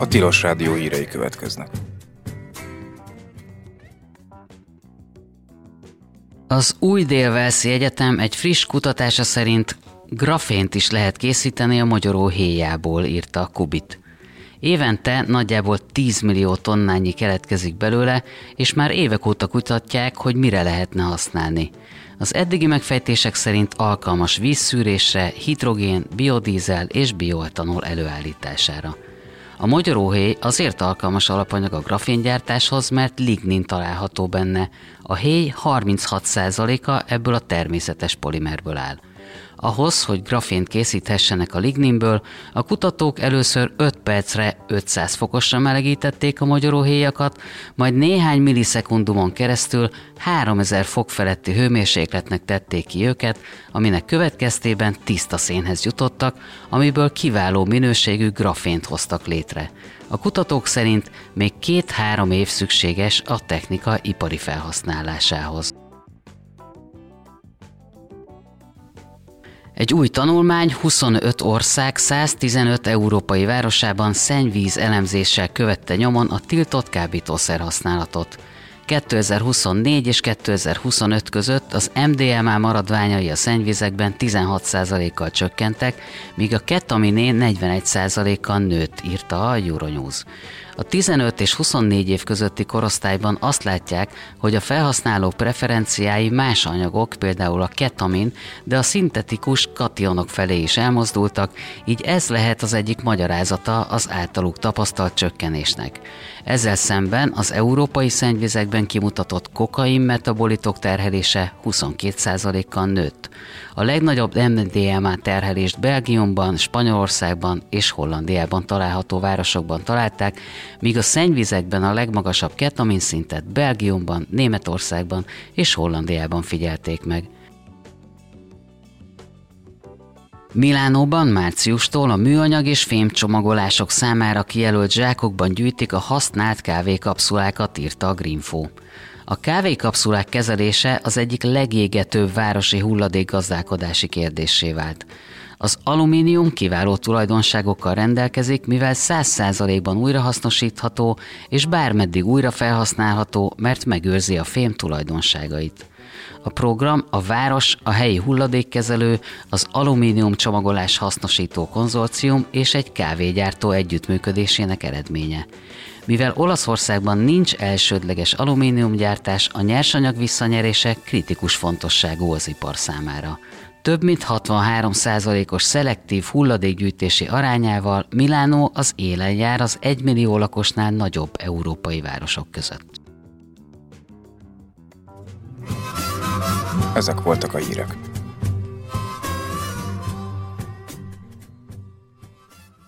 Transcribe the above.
Tilos Rádió hírei következnek. Az Új Dél-Walesi Egyetem egy friss kutatása szerint grafént is lehet készíteni a mogyoró héjából, írta a Kubit. Évente nagyjából 10 millió tonnányi keletkezik belőle, és már évek óta kutatják, hogy mire lehetne használni. Az eddigi megfejtések szerint alkalmas vízszűrésre, hidrogén, biodízel és bioetanol előállítására. A mogyoróhéj azért alkalmas alapanyag a graféngyártáshoz, mert lignin található benne. A héj 36%-a ebből a természetes polimerből áll. Ahhoz, hogy grafént készíthessenek a ligninből, a kutatók először 5 percre 500 fokosra melegítették a mogyoróhéjakat, majd néhány millisekundumon keresztül 3000 fok feletti hőmérsékletnek tették ki őket, aminek következtében tiszta szénhez jutottak, amiből kiváló minőségű grafént hoztak létre. A kutatók szerint még 2-3 év szükséges a technika ipari felhasználásához. Egy új tanulmány 25 ország 115 európai városában szennyvíz elemzéssel követte nyomon a tiltott kábítószer használatot. 2024 és 2025 között az MDMA maradványai a szennyvizekben 16%-kal csökkentek, míg a ketaminé 41%-kal nőtt, írta a Euronews. A 15 és 24 év közötti korosztályban azt látják, hogy a felhasználók preferenciái más anyagok, például a ketamin, de a szintetikus kationok felé is elmozdultak, így ez lehet az egyik magyarázata az általuk tapasztalt csökkenésnek. Ezzel szemben az európai szennyvizekben kimutatott kokain metabolitok terhelése 22%-kal nőtt. A legnagyobb MDMA terhelést Belgiumban, Spanyolországban és Hollandiában található városokban találták, míg a szennyvizekben a legmagasabb ketamin szintet Belgiumban, Németországban és Hollandiában figyelték meg. Milánóban márciustól a műanyag és fémcsomagolások számára kijelölt zsákokban gyűjtik a használt kávékapszulákat, írta a Greenfo. A kávékapszulák kezelése az egyik legégetőbb városi hulladékgazdálkodási kérdéssé vált. Az alumínium kiváló tulajdonságokkal rendelkezik, mivel 100%-ban újrahasznosítható és bármeddig újra felhasználható, mert megőrzi a fém tulajdonságait. A program a város, a helyi hulladékkezelő, az alumínium csomagolás hasznosító konzorcium és egy kávégyártó együttműködésének eredménye. Mivel Olaszországban nincs elsődleges alumíniumgyártás, a nyersanyag visszanyerése kritikus fontosságú az ipar számára. Több mint 63%-os szelektív hulladékgyűjtési arányával Milánó az élen jár az 1 millió lakosnál nagyobb európai városok között. Ezek voltak a hírek.